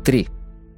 3.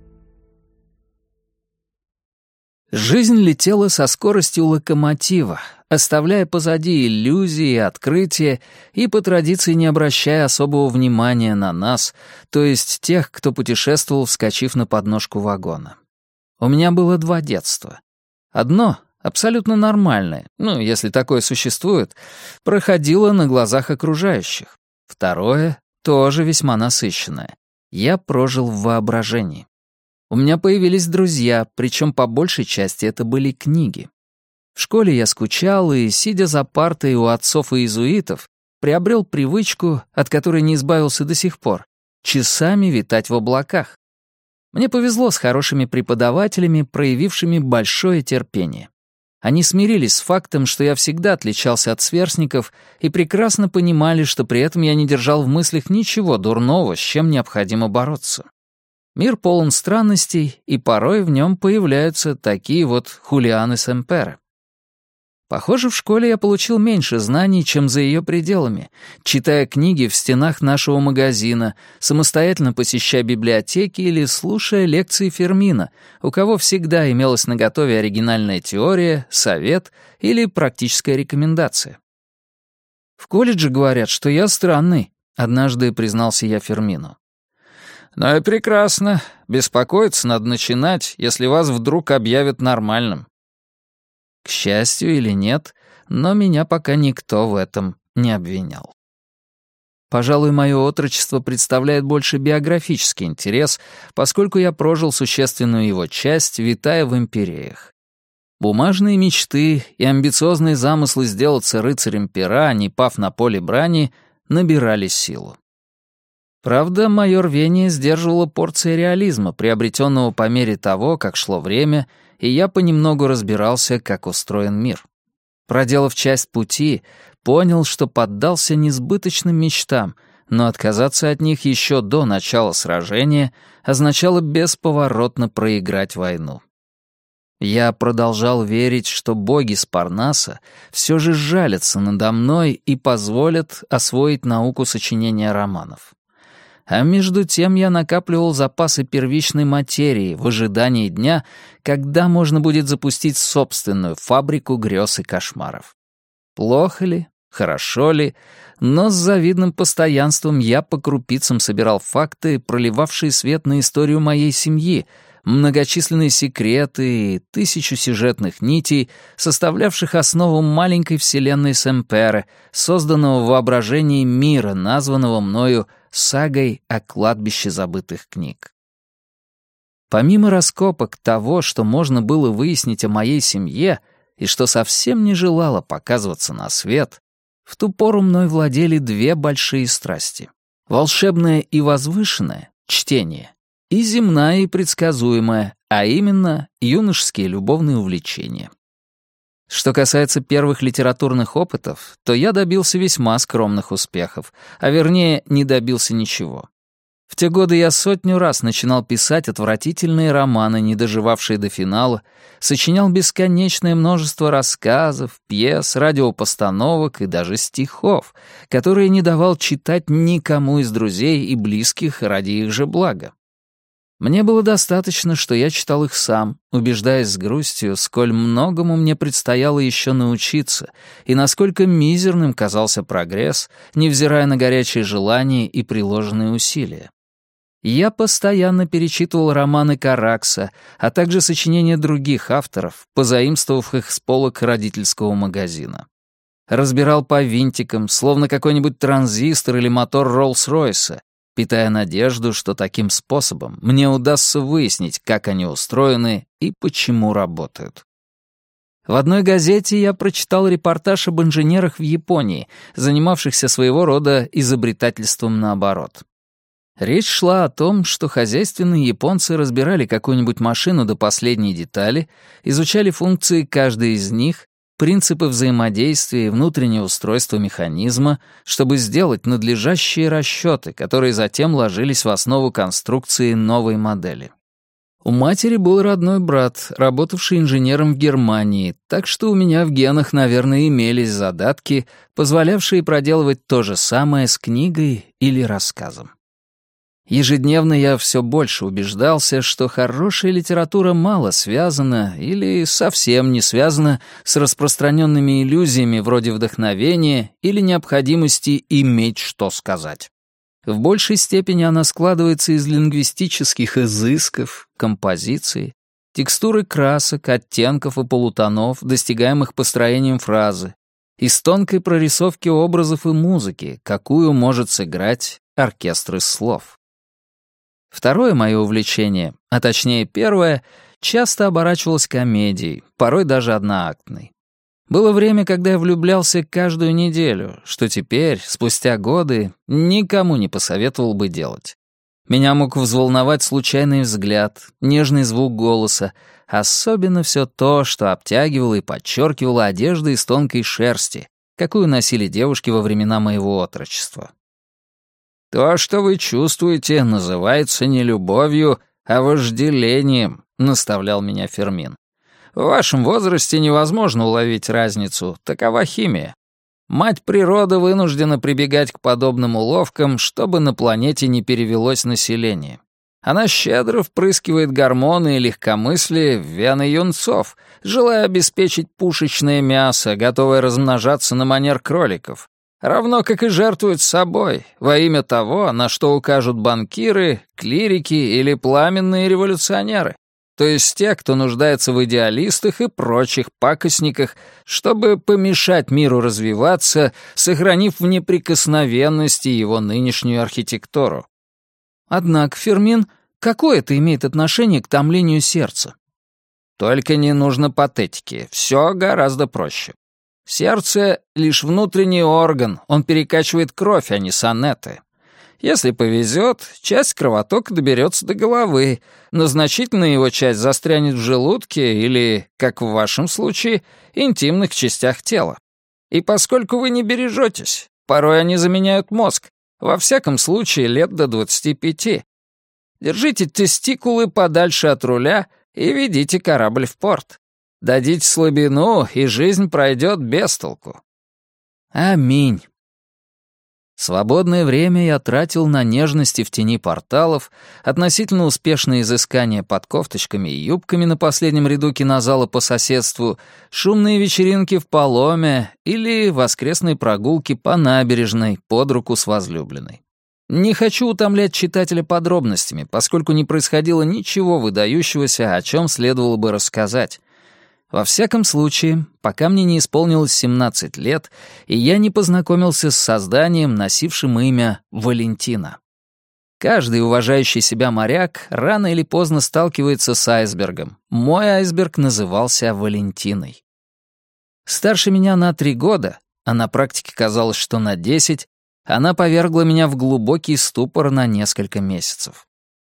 Жизнь летела со скоростью локомотива, оставляя позади иллюзии и открытия и по традиции не обращая особого внимания на нас, то есть тех, кто путешествовал, вскочив на подножку вагона. У меня было 2 детства. Одно, абсолютно нормальное, если такое существует, проходило на глазах окружающих. Второе, тоже весьма насыщенное. Я прожил в воображении. У меня появились друзья, причем по большей части это были книги. В школе я скучал и, сидя за партой у отцов и иезуитов, приобрел привычку, от которой не избавился до сих пор, часами витать в облаках. Мне повезло с хорошими преподавателями, проявившими большое терпение. Они смирились с фактом, что я всегда отличался от сверстников, и прекрасно понимали, что при этом я не держал в мыслях ничего дурного, с чем необходимо бороться. Мир полон странностей, и порой в нем появляются такие вот Хулианы Семпере. Похоже, в школе я получил меньше знаний, чем за ее пределами, читая книги в стенах нашего магазина, самостоятельно посещая библиотеки или слушая лекции Фермина, у кого всегда имелась наготове оригинальная теория, совет или практическая рекомендация. «В колледже говорят, что я странный», — однажды признался я Фермину. «Ну и прекрасно. Беспокоиться надо начинать, если вас вдруг объявят нормальным». К счастью или нет, но меня пока никто в этом не обвинял. Пожалуй, мое отрочество представляет больше биографический интерес, поскольку я прожил существенную его часть, витая в империях. Бумажные мечты и амбициозные замыслы сделаться рыцарем пера, не пав на поле брани, набирали силу. Правда, мое рвение сдерживала порция реализма, приобретенного по мере того, как шло время, и я понемногу разбирался, как устроен мир. Проделав часть пути, понял, что поддался несбыточным мечтам, но отказаться от них еще до начала сражения означало бесповоротно проиграть войну. Я продолжал верить, что боги с Парнаса все же сжалятся надо мной и позволят освоить науку сочинения романов. А между тем я накапливал запасы первичной материи в ожидании дня, когда можно будет запустить собственную фабрику грез и кошмаров. Плохо ли, хорошо ли, но с завидным постоянством я по крупицам собирал факты, проливавшие свет на историю моей семьи, многочисленные секреты и 1000 сюжетных нитей, составлявших основу маленькой вселенной Семпере, созданного в воображении мира, названного мною сагой о кладбище забытых книг. Помимо раскопок того, что можно было выяснить о моей семье и что совсем не желало показываться на свет, в ту пору мной владели 2 большие страсти. Волшебное и возвышенное — чтение, и земная и предсказуемая, а именно юношеские любовные увлечения. Что касается первых литературных опытов, то я добился весьма скромных успехов, а вернее, не добился ничего. В те годы я 100 раз начинал писать отвратительные романы, не доживавшие до финала, сочинял бесконечное множество рассказов, пьес, радиопостановок и даже стихов, которые не давал читать никому из друзей и близких ради их же блага. Мне было достаточно, что я читал их сам, убеждаясь с грустью, сколь многому мне предстояло еще научиться, и насколько мизерным казался прогресс, невзирая на горячие желания и приложенные усилия. Я постоянно перечитывал романы Каракса, а также сочинения других авторов, позаимствовав их с полок родительского магазина. Разбирал по винтикам, словно какой-нибудь транзистор или мотор Роллс-Ройса, питая надежду, что таким способом мне удастся выяснить, как они устроены и почему работают. В одной газете я прочитал репортаж об инженерах в Японии, занимавшихся своего рода изобретательством наоборот. Речь шла о том, что хозяйственные японцы разбирали какую-нибудь машину до последней детали, изучали функции каждой из них, принципы взаимодействия и внутреннее устройство механизма, чтобы сделать надлежащие расчеты, которые затем ложились в основу конструкции новой модели. У матери был родной брат, работавший инженером в Германии, так что у меня в генах, наверное, имелись задатки, позволявшие проделывать то же самое с книгой или рассказом. Ежедневно я все больше убеждался, что хорошая литература мало связана или совсем не связана с распространенными иллюзиями вроде вдохновения или необходимости иметь что сказать. В большей степени она складывается из лингвистических изысков, композиции, текстуры красок, оттенков и полутонов, достигаемых построением фразы, из тонкой прорисовки образов и музыки, какую может сыграть оркестр из слов. Второе мое увлечение, а точнее первое, часто оборачивалось комедией, порой даже одноактной. Было время, когда я влюблялся каждую неделю, что теперь, спустя годы, никому не посоветовал бы делать. Меня мог взволновать случайный взгляд, нежный звук голоса, особенно все то, что обтягивало и подчеркивало одежду из тонкой шерсти, какую носили девушки во времена моего отрочества. «То, что вы чувствуете, называется не любовью, а вожделением», — наставлял меня Фермин. «В вашем возрасте невозможно уловить разницу, такова химия. Мать природа вынуждена прибегать к подобным уловкам, чтобы на планете не перевелось население. Она щедро впрыскивает гормоны и легкомыслие в вены юнцов, желая обеспечить пушечное мясо, готовое размножаться на манер кроликов, равно как и жертвует собой во имя того, на что укажут банкиры, клирики или пламенные революционеры, то есть те, кто нуждается в идеалистах и прочих пакостниках, чтобы помешать миру развиваться, сохранив в неприкосновенности его нынешнюю архитектуру. Однако, Фермин, какое это имеет отношение к томлению сердца? Только не нужно патетики, все гораздо проще. Сердце — лишь внутренний орган, он перекачивает кровь, а не сонеты. Если повезет, часть кровотока доберется до головы, но значительная его часть застрянет в желудке или, как в вашем случае, интимных частях тела. И поскольку вы не бережетесь, порой они заменяют мозг, во всяком случае лет до 25. Держите тестикулы подальше от руля и ведите корабль в порт. Дадите слабину, и жизнь пройдет без толку. Аминь. Свободное время я тратил на нежности в тени порталов, относительно успешные изыскания под кофточками и юбками на последнем ряду кинозала по соседству, шумные вечеринки в Паломе или воскресные прогулки по набережной под руку с возлюбленной. Не хочу утомлять читателя подробностями, поскольку не происходило ничего выдающегося, о чем следовало бы рассказать. Во всяком случае, пока мне не исполнилось 17 лет, и я не познакомился с созданием, носившим имя Валентина. Каждый уважающий себя моряк рано или поздно сталкивается с айсбергом. Мой айсберг назывался Валентиной. Старше меня на 3 года, а на практике казалось, что на 10, она повергла меня в глубокий ступор на несколько месяцев.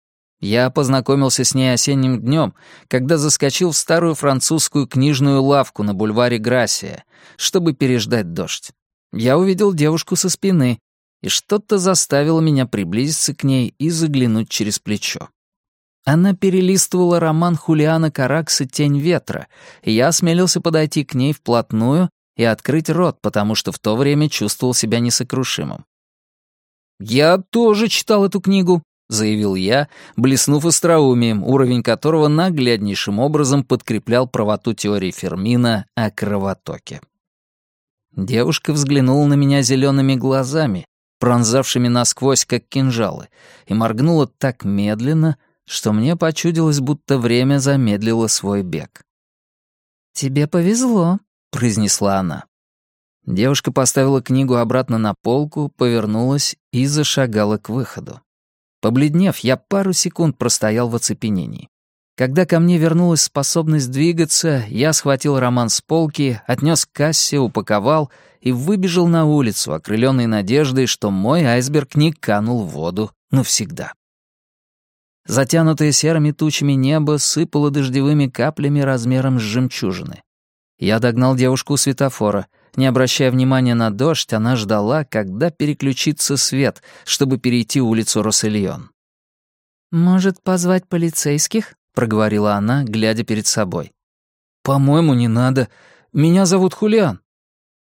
Я познакомился с ней осенним днем, когда заскочил в старую французскую книжную лавку на бульваре Грассия, чтобы переждать дождь. Я увидел девушку со спины, и что-то заставило меня приблизиться к ней и заглянуть через плечо. Она перелистывала роман Хулиана Каракса «Тень ветра», и я осмелился подойти к ней вплотную и открыть рот, потому что в то время чувствовал себя несокрушимым. «Я тоже читал эту книгу», — заявил я, блеснув остроумием, уровень которого нагляднейшим образом подкреплял правоту теории Фермина о кровотоке. Девушка взглянула на меня зелеными глазами, пронзавшими насквозь, как кинжалы, и моргнула так медленно, что мне почудилось, будто время замедлило свой бег. «Тебе повезло», — произнесла она. Девушка поставила книгу обратно на полку, повернулась и зашагала к выходу. Побледнев, я пару секунд простоял в оцепенении. Когда ко мне вернулась способность двигаться, я схватил роман с полки, отнес к кассе, упаковал и выбежал на улицу, окрыленный надеждой, что мой айсберг не канул в воду навсегда. Затянутое серыми тучами небо сыпало дождевыми каплями размером с жемчужины. Я догнал девушку у светофора. Не обращая внимания на дождь, она ждала, когда переключится свет, чтобы перейти улицу Россельон. «Может, позвать полицейских?» — проговорила она, глядя перед собой. «По-моему, не надо. Меня зовут Хулиан».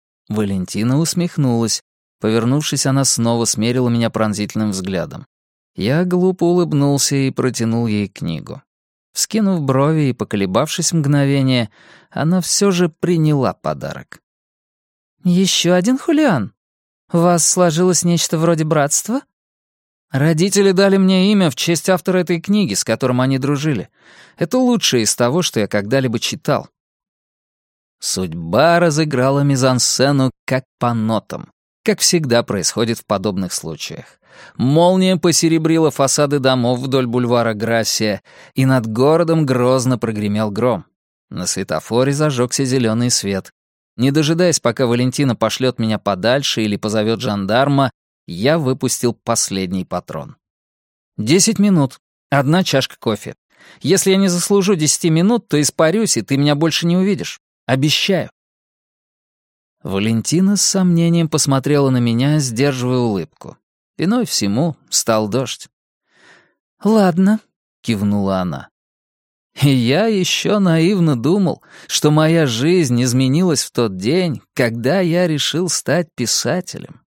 Валентина усмехнулась. Повернувшись, она снова смерила меня пронзительным взглядом. Я глупо улыбнулся и протянул ей книгу. Вскинув брови и поколебавшись мгновение, она все же приняла подарок. «Еще один Хулиан? У вас сложилось нечто вроде братства?» «Родители дали мне имя в честь автора этой книги, с которым они дружили. Это лучшее из того, что я когда-либо читал». Судьба разыграла мизансцену как по нотам, как всегда происходит в подобных случаях. Молния посеребрила фасады домов вдоль бульвара Грассия, и над городом грозно прогремел гром. На светофоре зажегся зеленый свет. Не дожидаясь, пока Валентина пошлет меня подальше или позовет жандарма, я выпустил последний патрон. 10 минут. 1 чашка кофе. Если я не заслужу 10 минут, то испарюсь, и ты меня больше не увидишь. Обещаю. Валентина с сомнением посмотрела на меня, сдерживая улыбку. Виной всему стал дождь. «Ладно», — кивнула она. И я еще наивно думал, что моя жизнь изменилась в тот день, когда я решил стать писателем.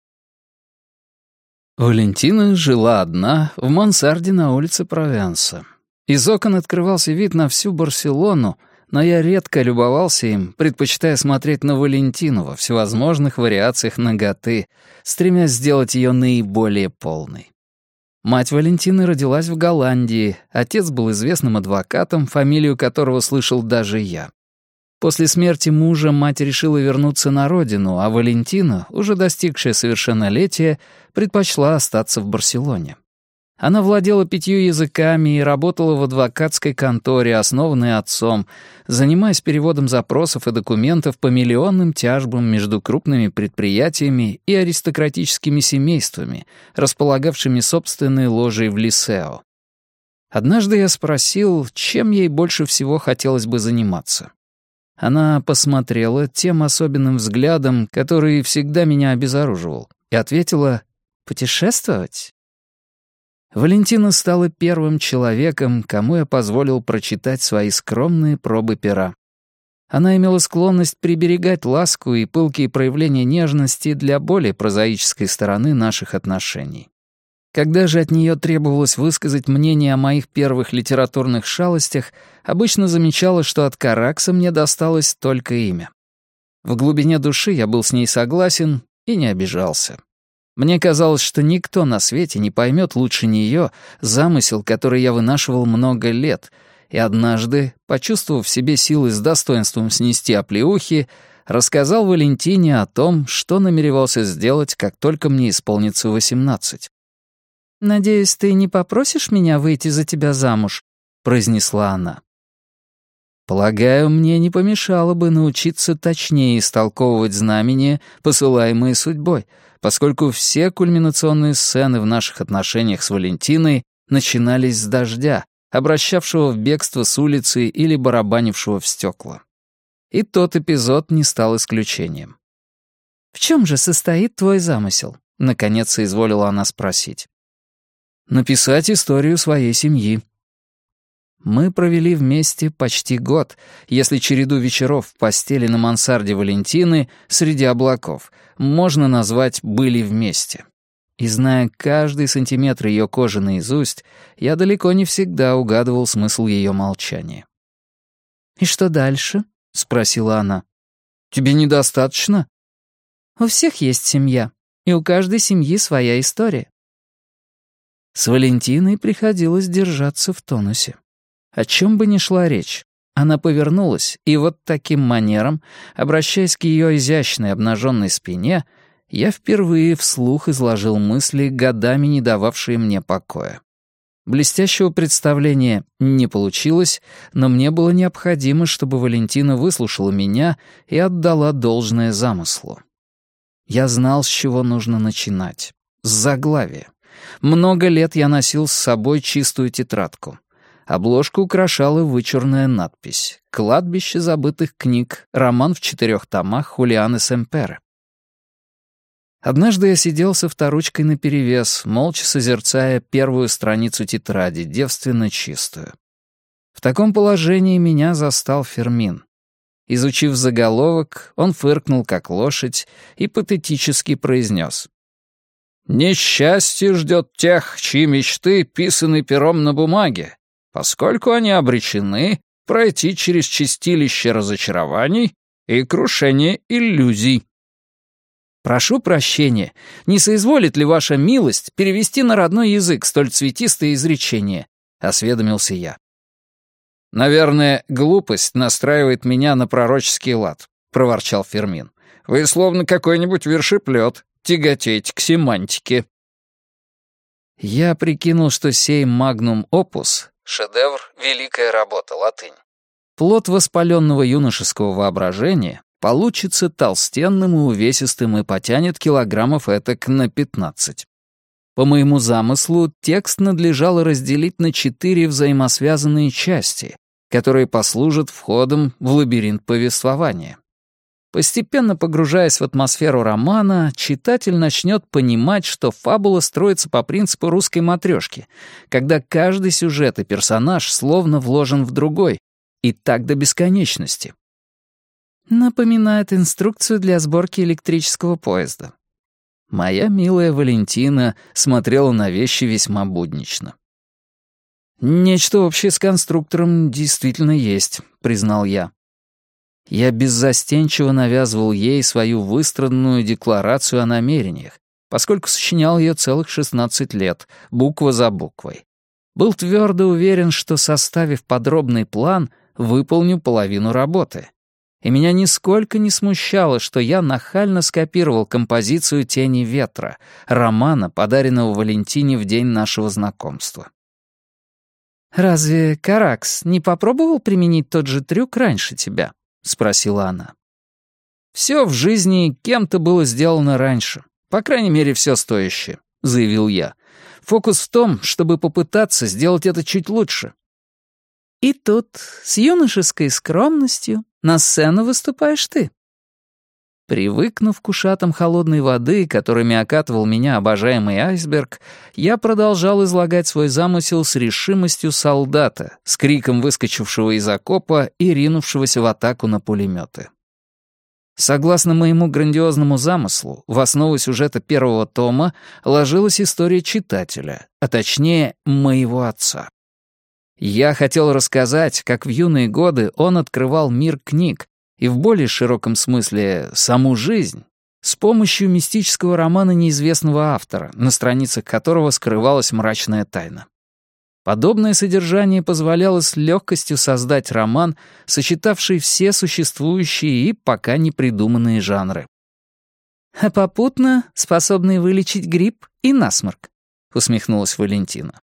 Валентина жила одна в мансарде на улице Провенса. Из окон открывался вид на всю Барселону, но я редко любовался им, предпочитая смотреть на Валентину во всевозможных вариациях наготы, стремясь сделать ее наиболее полной. Мать Валентины родилась в Голландии, отец был известным адвокатом, фамилию которого слышал даже я. После смерти мужа мать решила вернуться на родину, а Валентина, уже достигшая совершеннолетия, предпочла остаться в Барселоне. Она владела 5 языками и работала в адвокатской конторе, основанной отцом, занимаясь переводом запросов и документов по миллионным тяжбам между крупными предприятиями и аристократическими семействами, располагавшими собственной ложей в Лисео. Однажды я спросил, чем ей больше всего хотелось бы заниматься. Она посмотрела тем особенным взглядом, который всегда меня обезоруживал, и ответила: «Путешествовать?» Валентина стала первым человеком, кому я позволил прочитать свои скромные пробы пера. Она имела склонность приберегать ласку и пылкие проявления нежности для более прозаической стороны наших отношений. Когда же от нее требовалось высказать мнение о моих первых литературных шалостях, обычно замечала, что от Каракса мне досталось только имя. В глубине души я был с ней согласен и не обижался. Мне казалось, что никто на свете не поймет лучше нее замысел, который я вынашивал много лет, и однажды, почувствовав в себе силы с достоинством снести оплеухи, рассказал Валентине о том, что намеревался сделать, как только мне исполнится 18. «Надеюсь, ты не попросишь меня выйти за тебя замуж?» — произнесла она. Полагаю, мне не помешало бы научиться точнее истолковывать знамения, посылаемые судьбой, поскольку все кульминационные сцены в наших отношениях с Валентиной начинались с дождя, обращавшего в бегство с улицы или барабанившего в стекла. И тот эпизод не стал исключением. «В чем же состоит твой замысел?» — наконец соизволила она спросить. «Написать историю своей семьи». Мы провели вместе почти год, если череду вечеров в постели на мансарде Валентины среди облаков можно назвать «были вместе». И зная каждый сантиметр ее кожи наизусть, я далеко не всегда угадывал смысл ее молчания. «И что дальше?» — спросила она. «Тебе недостаточно?» «У всех есть семья, и у каждой семьи своя история». С Валентиной приходилось держаться в тонусе. О чем бы ни шла речь, она повернулась, и вот таким манером, обращаясь к ее изящной обнаженной спине, я впервые вслух изложил мысли, годами не дававшие мне покоя. Блестящего представления не получилось, но мне было необходимо, чтобы Валентина выслушала меня и отдала должное замыслу. Я знал, с чего нужно начинать. С заглавия. Много лет я носил с собой чистую тетрадку. Обложку украшала вычурная надпись «Кладбище забытых книг. Роман в 4 томах Хулианы Семпере». Однажды я сидел со авторучкой наперевес, молча созерцая первую страницу тетради, девственно чистую. В таком положении меня застал Фермин. Изучив заголовок, он фыркнул, как лошадь, и патетически произнес: «Несчастье ждет тех, чьи мечты писаны пером на бумаге, поскольку они обречены пройти через чистилище разочарований и крушение иллюзий». «Прошу прощения, не соизволит ли ваша милость перевести на родной язык столь цветистое изречение?» — осведомился я. «Наверное, глупость настраивает меня на пророческий лад», — проворчал Фермин. «Вы словно какой-нибудь вершеплет, тяготеете к семантике». Я прикинул, что сей магнум опус — шедевр, великая работа, латынь. Плод воспаленного юношеского воображения получится толстенным и увесистым и потянет килограммов этак на 15. По моему замыслу, текст надлежало разделить на 4 взаимосвязанные части, которые послужат входом в лабиринт повествования. Постепенно погружаясь в атмосферу романа, читатель начнет понимать, что фабула строится по принципу русской матрешки, когда каждый сюжет и персонаж словно вложен в другой, и так до бесконечности. Напоминает инструкцию для сборки электрического поезда. Моя милая Валентина смотрела на вещи весьма буднично. «Нечто общее с конструктором действительно есть», — признал я. Я беззастенчиво навязывал ей свою выстраданную декларацию о намерениях, поскольку сочинял ее целых 16 лет, буква за буквой. Был твердо уверен, что, составив подробный план, выполню половину работы. И меня нисколько не смущало, что я нахально скопировал композицию «Тени ветра», романа, подаренного Валентине в день нашего знакомства. «Разве Каракс не попробовал применить тот же трюк раньше тебя?» — спросила она. «Все в жизни кем-то было сделано раньше, по крайней мере, все стоящее», — заявил я. «Фокус в том, чтобы попытаться сделать это чуть лучше». «И тут, с юношеской скромностью, на сцену выступаешь ты». Привыкнув к ушатам холодной воды, которыми окатывал меня обожаемый айсберг, я продолжал излагать свой замысел с решимостью солдата, с криком выскочившего из окопа и ринувшегося в атаку на пулеметы. Согласно моему грандиозному замыслу, в основу сюжета первого тома ложилась история читателя, а точнее, моего отца. Я хотел рассказать, как в юные годы он открывал мир книг и в более широком смысле саму жизнь с помощью мистического романа неизвестного автора, на страницах которого скрывалась мрачная тайна. Подобное содержание позволяло с легкостью создать роман, сочетавший все существующие и пока не придуманные жанры. «А попутно способный вылечить грипп и насморк», — усмехнулась Валентина.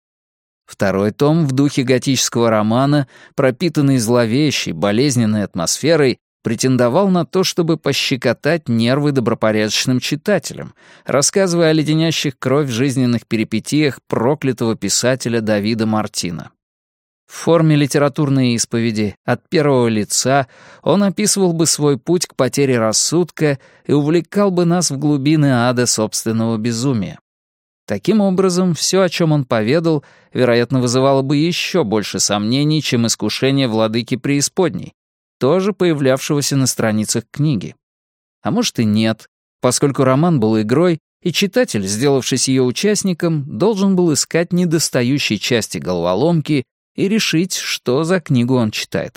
Второй том в духе готического романа, пропитанный зловещей, болезненной атмосферой, претендовал на то, чтобы пощекотать нервы добропорядочным читателям, рассказывая о леденящих кровь жизненных перипетиях проклятого писателя Давида Мартина. В форме литературной исповеди от первого лица он описывал бы свой путь к потере рассудка и увлекал бы нас в глубины ада собственного безумия. Таким образом, все, о чем он поведал, вероятно, вызывало бы еще больше сомнений, чем искушение владыки преисподней, тоже появлявшегося на страницах книги. А может и нет, поскольку роман был игрой, и читатель, сделавшись ее участником, должен был искать недостающие части головоломки и решить, что за книгу он читает.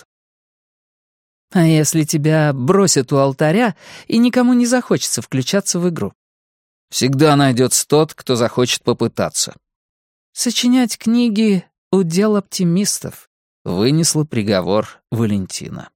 «А если тебя бросят у алтаря, и никому не захочется включаться в игру?» «Всегда найдется тот, кто захочет попытаться». «Сочинять книги — удел оптимистов», — вынесла приговор Валентина.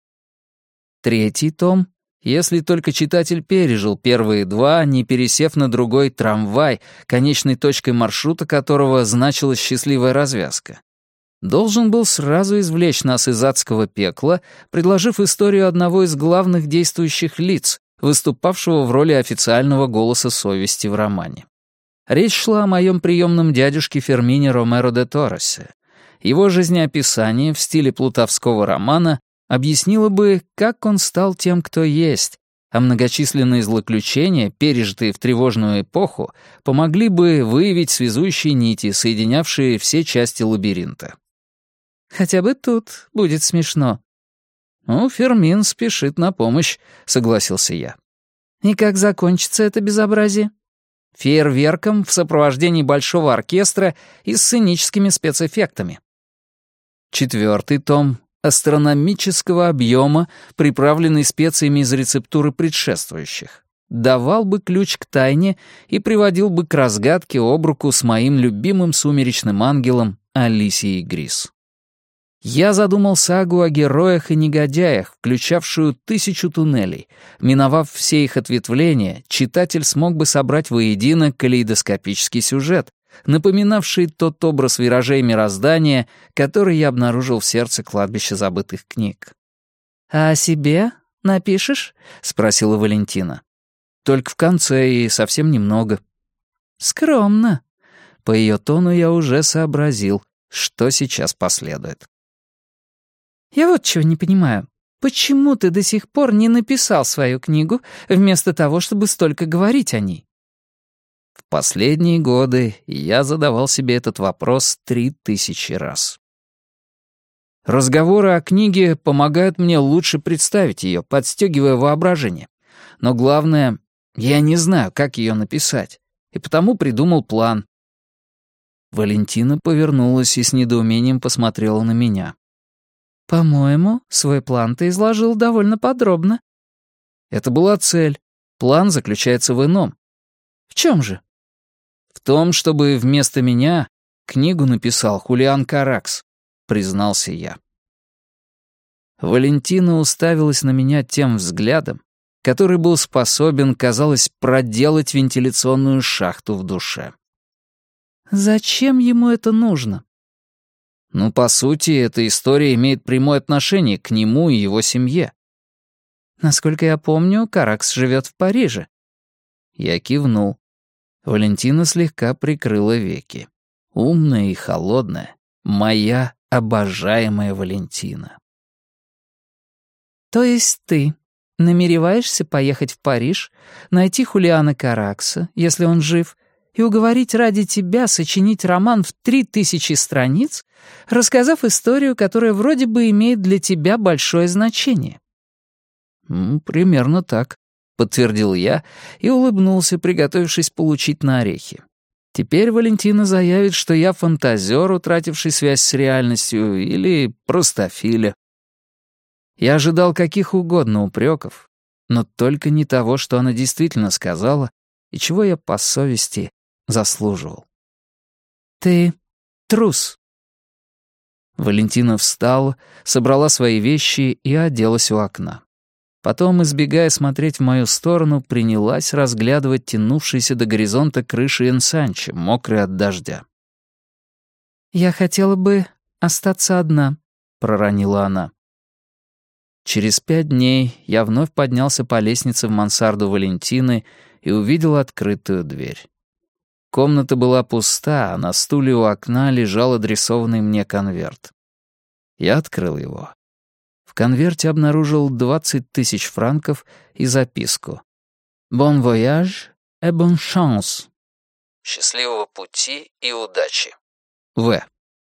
Третий том, если только читатель пережил первые два, не пересев на другой трамвай, конечной точкой маршрута которого значилась счастливая развязка, должен был сразу извлечь нас из адского пекла, предложив историю одного из главных действующих лиц, выступавшего в роли официального голоса совести в романе. Речь шла о моем приемном дядюшке Фермине Ромеро де Торресе. Его жизнеописание в стиле плутовского романа объяснило бы, как он стал тем, кто есть, а многочисленные злоключения, пережитые в тревожную эпоху, помогли бы выявить связующие нити, соединявшие все части лабиринта. «Хотя бы тут будет смешно». «Ну, Фермин спешит на помощь», — согласился я. «И как закончится это безобразие?» Фейерверком в сопровождении большого оркестра и сценическими спецэффектами. 4-й том астрономического объема, приправленный специями из рецептуры предшествующих. Давал бы ключ к тайне и приводил бы к разгадке об руку с моим любимым сумеречным ангелом Алисией Грис. Я задумал сагу о героях и негодяях, включавшую 1000 туннелей. Миновав все их ответвления, читатель смог бы собрать воедино калейдоскопический сюжет, напоминавший тот образ виражей мироздания, который я обнаружил в сердце кладбища забытых книг. «А о себе напишешь?» — спросила Валентина. «Только в конце и совсем немного». «Скромно». По ее тону я уже сообразил, что сейчас последует. «Я вот чего не понимаю. Почему ты до сих пор не написал свою книгу, вместо того, чтобы столько говорить о ней?» В последние годы я задавал себе этот вопрос 3000 раз. Разговоры о книге помогают мне лучше представить ее, подстегивая воображение. Но главное, я не знаю, как ее написать, и потому придумал план. Валентина повернулась и с недоумением посмотрела на меня. «По-моему, свой план ты изложил довольно подробно». Это была цель. План заключается в ином. «В чем же?» «В том, чтобы вместо меня книгу написал Хулиан Каракс», — признался я. Валентина уставилась на меня тем взглядом, который был способен, казалось, проделать вентиляционную шахту в душе. «Зачем ему это нужно?» «Ну, по сути, эта история имеет прямое отношение к нему и его семье». «Насколько я помню, Каракс живет в Париже». Я кивнул. Валентина слегка прикрыла веки. Умная и холодная, моя обожаемая Валентина. «То есть ты намереваешься поехать в Париж, найти Хулиана Каракса, если он жив, и уговорить ради тебя сочинить роман в 3000 страниц, рассказав историю, которая вроде бы имеет для тебя большое значение?» «Примерно так», — подтвердил я и улыбнулся, приготовившись получить на орехи. Теперь Валентина заявит, что я фантазер, утративший связь с реальностью, или простофиля. Я ожидал каких угодно упреков, но только не того, что она действительно сказала, и чего я по совести заслуживал. «Ты трус». Валентина встала, собрала свои вещи и оделась у окна. Потом, избегая смотреть в мою сторону, принялась разглядывать тянувшиеся до горизонта крыши Энсанчи, мокрые от дождя. «Я хотела бы остаться одна», — проронила она. Через 5 дней я вновь поднялся по лестнице в мансарду Валентины и увидел открытую дверь. Комната была пуста, а на стуле у окна лежал адресованный мне конверт. Я открыл его. В конверте обнаружил 20 000 франков и записку. «Bon voyage et bonne chance». «Счастливого пути и удачи. В».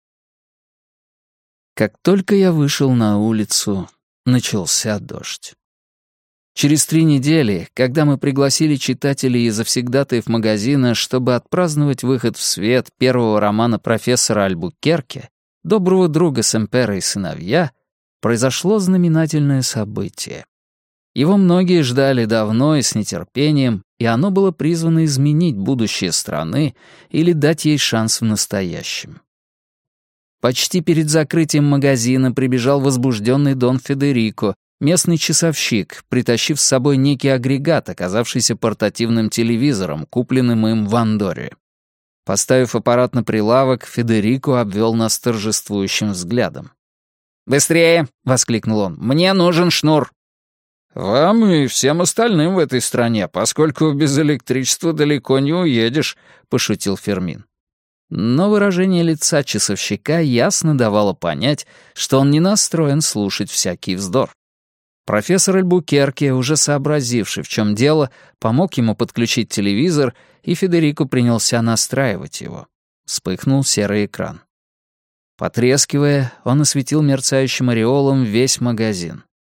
Как только я вышел на улицу, начался дождь. Через 3 недели, когда мы пригласили читателей и завсегдатаев магазина, чтобы отпраздновать выход в свет первого романа профессора Альбукерке, доброго друга Семпера и сыновья, произошло знаменательное событие. Его многие ждали давно и с нетерпением, и оно было призвано изменить будущее страны или дать ей шанс в настоящем. Почти перед закрытием магазина прибежал возбужденный Дон Федерико, местный часовщик, притащив с собой некий агрегат, оказавшийся портативным телевизором, купленным им в Андорре. Поставив аппарат на прилавок, Федерико обвел нас торжествующим взглядом. «Быстрее!» — воскликнул он. «Мне нужен шнур!» «Вам и всем остальным в этой стране, поскольку без электричества далеко не уедешь», — пошутил Фермин. Но выражение лица часовщика ясно давало понять, что он не настроен слушать всякий вздор. Профессор Альбукерке, уже сообразивший, в чем дело, помог ему подключить телевизор, и Федерико принялся настраивать его. Вспыхнул серый экран. Потрескивая, он осветил мерцающим ореолом весь магазин.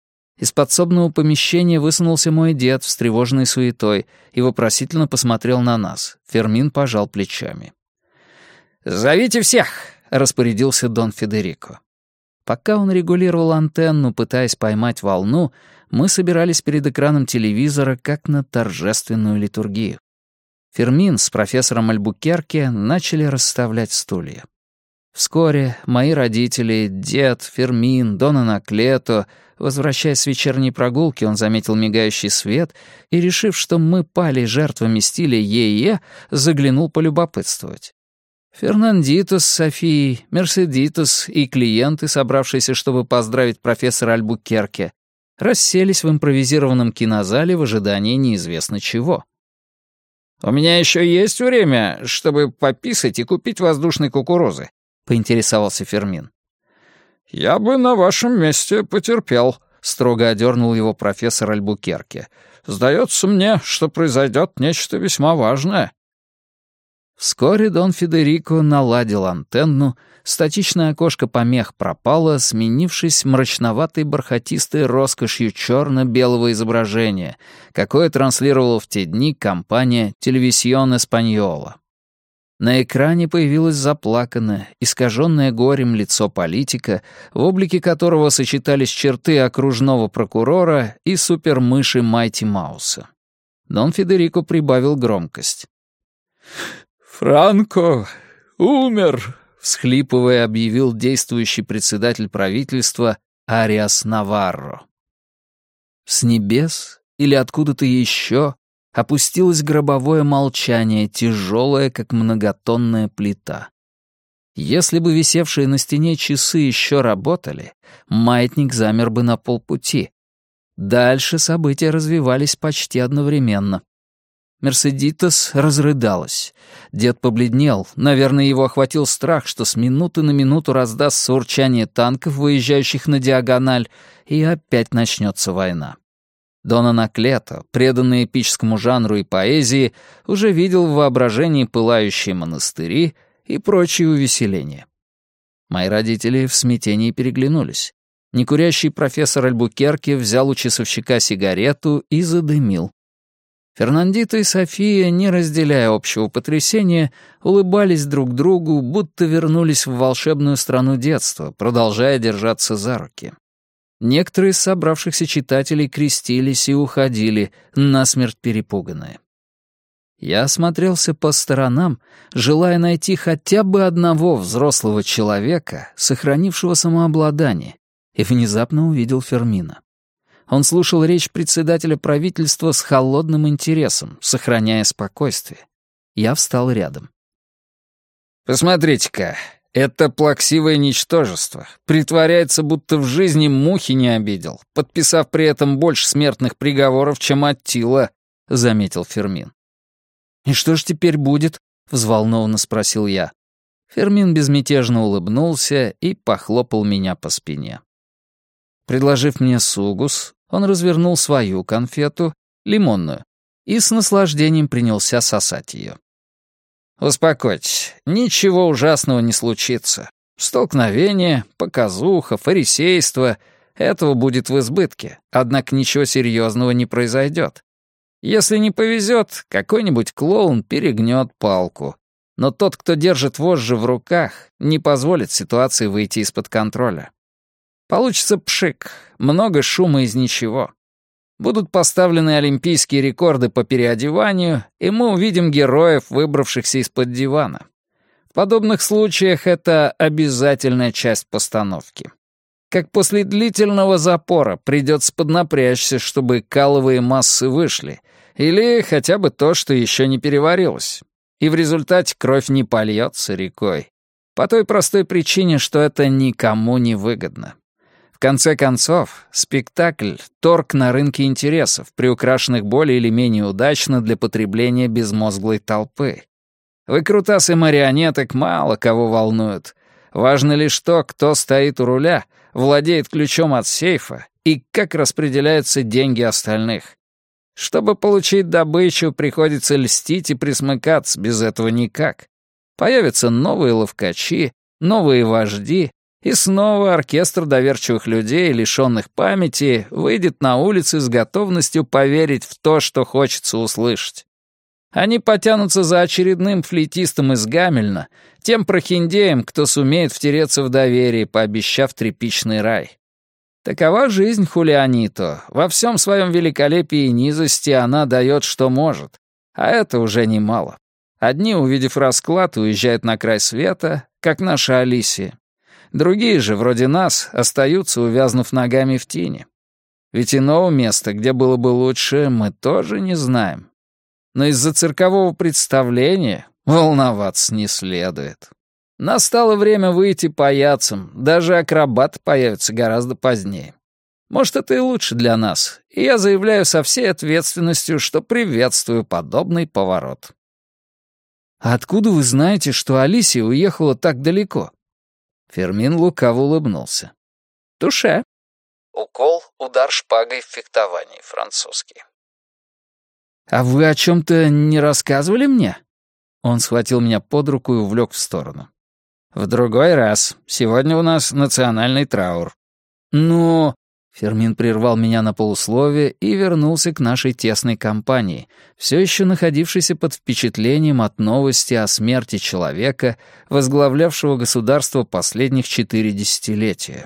Из подсобного помещения высунулся мой дед, встревоженный суетой, и вопросительно посмотрел на нас. Фермин пожал плечами. «Зовите всех!» — распорядился Дон Федерико. Пока он регулировал антенну, пытаясь поймать волну, мы собирались перед экраном телевизора, как на торжественную литургию. Фермин с профессором Альбукерке начали расставлять стулья. Вскоре мои родители, дед, Фермин, Дон Анаклето, возвращаясь с вечерней прогулки, он заметил мигающий свет и, решив, что мы пали жертвами стиля е-е, заглянул полюбопытствовать. Фернандито с Софией, Мерседитос и клиенты, собравшиеся, чтобы поздравить профессора Альбукерке, расселись в импровизированном кинозале в ожидании неизвестно чего. «У меня еще есть время, чтобы пописать и купить воздушной кукурузы», — поинтересовался Фермин. «Я бы на вашем месте потерпел», — строго одернул его профессор Альбукерке. «Сдается мне, что произойдет нечто весьма важное». Вскоре Дон Федерико наладил антенну, статичное окошко помех пропало, сменившись мрачноватой бархатистой роскошью черно-белого изображения, какое транслировала в те дни компания «Телевисьон Эспаньола». На экране появилось заплаканное, искаженное горем лицо политика, в облике которого сочетались черты окружного прокурора и супермыши Майти Мауса. Дон Федерико прибавил громкость. «Франко умер», — всхлипывая, объявил действующий председатель правительства Ариас Наварро. С небес или откуда-то еще опустилось гробовое молчание, тяжелое, как многотонная плита. Если бы висевшие на стене часы еще работали, маятник замер бы на полпути. Дальше события развивались почти одновременно. Мерседитос разрыдалась. Дед побледнел. Наверное, его охватил страх, что с минуты на минуту раздастся урчание танков, выезжающих на диагональ, и опять начнется война. Дон Анаклето, преданный эпическому жанру и поэзии, уже видел в воображении пылающие монастыри и прочие увеселения. Мои родители в смятении переглянулись. Некурящий профессор Альбукерке взял у часовщика сигарету и задымил. Фернандито и София, не разделяя общего потрясения, улыбались друг другу, будто вернулись в волшебную страну детства, продолжая держаться за руки. Некоторые из собравшихся читателей крестились и уходили, насмерть перепуганные. Я осмотрелся по сторонам, желая найти хотя бы одного взрослого человека, сохранившего самообладание, и внезапно увидел Фермина. Он слушал речь председателя правительства с холодным интересом, сохраняя спокойствие. Я встал рядом. «Посмотрите-ка, это плаксивое ничтожество. Притворяется, будто в жизни мухи не обидел, подписав при этом больше смертных приговоров, чем Аттила», — заметил Фермин. «И что ж теперь будет?» — взволнованно спросил я. Фермин безмятежно улыбнулся и похлопал меня по спине. Предложив мне сугус, он развернул свою конфету, лимонную, и с наслаждением принялся сосать ее. «Успокойтесь, ничего ужасного не случится. Столкновение, показуха, фарисейство — этого будет в избытке, однако ничего серьезного не произойдет. Если не повезет, какой-нибудь клоун перегнет палку. Но тот, кто держит вожжи в руках, не позволит ситуации выйти из-под контроля. Получится пшик, много шума из ничего. Будут поставлены олимпийские рекорды по переодеванию, и мы увидим героев, выбравшихся из-под дивана. В подобных случаях это обязательная часть постановки. Как после длительного запора придется поднапрячься, чтобы каловые массы вышли, или хотя бы то, что еще не переварилось. И в результате кровь не польется рекой. По той простой причине, что это никому не выгодно. В конце концов, спектакль — торг на рынке интересов, приукрашенных более или менее удачно для потребления безмозглой толпы. Выкрутасы марионеток мало кого волнуют. Важно лишь то, кто стоит у руля, владеет ключом от сейфа и как распределяются деньги остальных. Чтобы получить добычу, приходится льстить и присмыкаться, без этого никак. Появятся новые ловкачи, новые вожди, И снова оркестр доверчивых людей, лишённых памяти, выйдет на улицы с готовностью поверить в то, что хочется услышать. Они потянутся за очередным флейтистом из Гамельна, тем прохиндеем, кто сумеет втереться в доверие, пообещав тряпичный рай. Такова жизнь Хулианито. Во всем своем великолепии и низости она дает, что может. А это уже немало. Одни, увидев расклад, уезжают на край света, как наша Алисия. Другие же, вроде нас, остаются, увязнув ногами в тени. Ведь иного места, где было бы лучше, мы тоже не знаем. Но из-за циркового представления волноваться не следует. Настало время выйти паяцам, даже акробат появится гораздо позднее. Может, это и лучше для нас, и я заявляю со всей ответственностью, что приветствую подобный поворот. «А откуда вы знаете, что Алисия уехала так далеко?» Фермин лукаво улыбнулся. «Туше». Укол, удар шпагой в фехтовании, французский. «А вы о чем-то не рассказывали мне?» Он схватил меня под руку и увлек в сторону. «В другой раз. Сегодня у нас национальный траур». «Но...» Фермин прервал меня на полусловие и вернулся к нашей тесной компании, все еще находившейся под впечатлением от новости о смерти человека, возглавлявшего государство последних 4 десятилетия.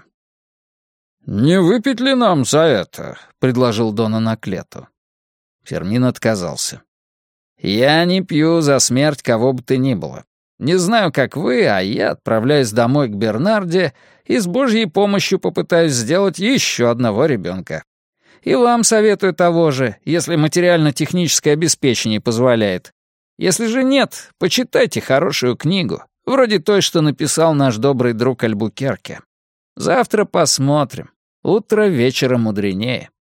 «Не выпить ли нам за это?» — предложил Дон Анаклету. Фермин отказался. «Я не пью за смерть кого бы то ни было. Не знаю, как вы, а я отправляюсь домой к Бернарде и с Божьей помощью попытаюсь сделать еще одного ребенка. И вам советую того же, если материально-техническое обеспечение позволяет. Если же нет, почитайте хорошую книгу, вроде той, что написал наш добрый друг Альбукерке. Завтра посмотрим. Утро вечера мудренее».